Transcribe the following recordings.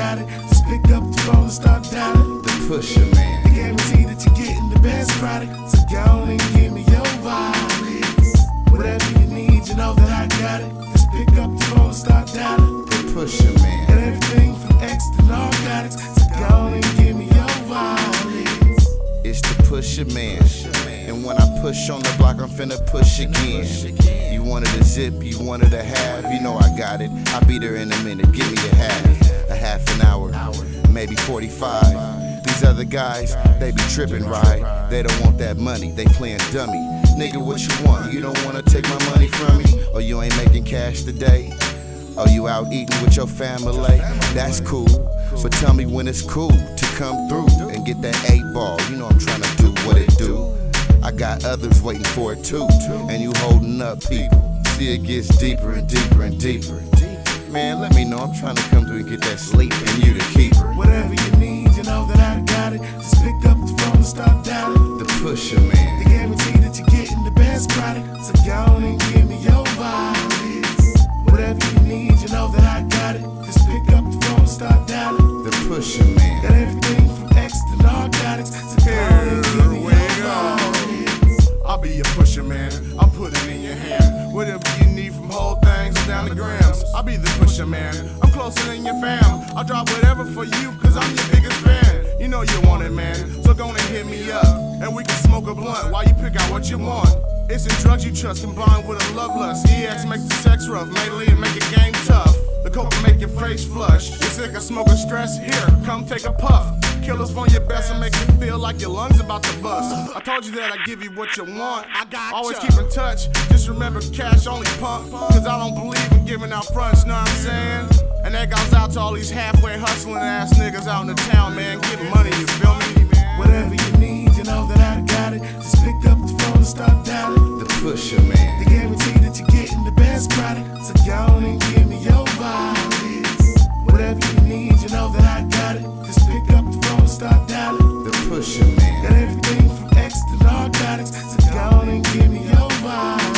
got it. Just pick up the phone and start dialing. The Pusher Man. The guarantee that you're getting the best product. So go on and give me your wireless. Whatever you need, you know that I got it. Just pick up the phone and start dialing. The Pusher Man. Got everything from X to narcotics. So go on and give me your wireless. It's the Pusher Man. And when I push on the block, I'm finna push again. You wanted a zip, you wanted a half, you know I got it. I'll be there in a minute, give me a half an hour, maybe 45. These other guys, they be tripping, right? They don't want that money, they playing dummy. Nigga, what you want? You don't wanna take my money from me? Or you ain't making cash today? Or you out eating with your family? That's cool, but tell me when it's cool to come through and get that 8-ball. You know I'm trying to do what it do. I got others waiting for it too, and you holding up people. See, it gets deeper and deeper and deeper. Man, let me know, I'm trying to come through and get that sleep, and you the keeper. Whatever you need, you know that I got it. Just pick up the phone and start dialing. The Pusher Man. The guarantee that you're getting the best product. So go on and give me your wireless. Whatever you need, you know that I got it. Just pick up the phone and start dialing. The Pusher Man. Got everything from X to narcotics. So go on and give me your wireless. I'll be your pusher, man. I'll put it in your hand. Whatever you need from whole things or down to grams. I'll be the pusher, man. I'm closer than your fam. I'll drop whatever for you, cause I'm your biggest fan. You know you want it, man. So go and hit me up. And we can smoke a blunt while you pick out what you want. It's the drugs you trust combined with a love lust. EX makes the sex rough, mainly and make the game tough. The coke will make your face flush. You're sick of smoking stress? Here, come take a puff. Killers for your best and make you feel like your lungs about to bust. I told you that I give you what you want. I got always keep in touch. Just remember cash only pump. Cause I don't believe in giving out fronts, know what I'm saying? And that goes out to all these halfway hustling ass niggas out in the town, man. Getting money, you feel me? Whatever you need, you know that I got it. Just pick up the phone and start dialing. The Pusher Man. The guarantee that you're getting the best product. So go on and give me your wireless. Whatever you need, you know that I got it. Just pick up the phone and start dialing. The Pusher Man. Got everything from X to narcotics. So go on and give me your wireless.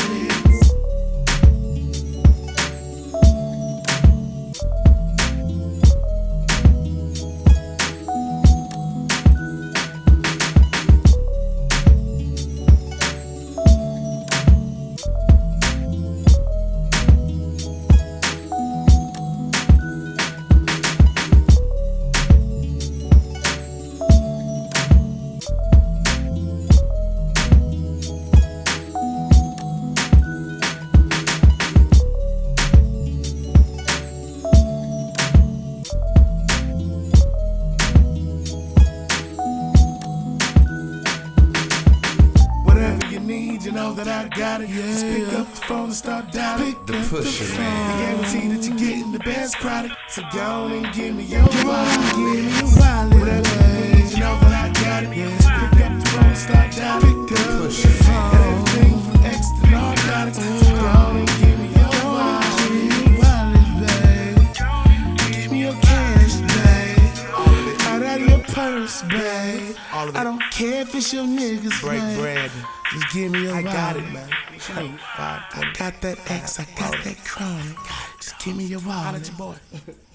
You know that I got it. Just pick up the phone and start dialing. The Pusher Man. The guarantee that you're getting the best product. So go on and give me your wallet. Whatever you need, you know that I got it. Just pick up the phone and start dialing. The Pusher Man. Got everything from X to narcotics. So go on and give me your wallet, babe. Give me your cash, babe. Out of your purse, babe. I don't care if it's your niggas, Break babe. bread. Just give me your wallet. I got it, man. I got that X, I got that chronic. Just give me your wallet. Holla at your boy.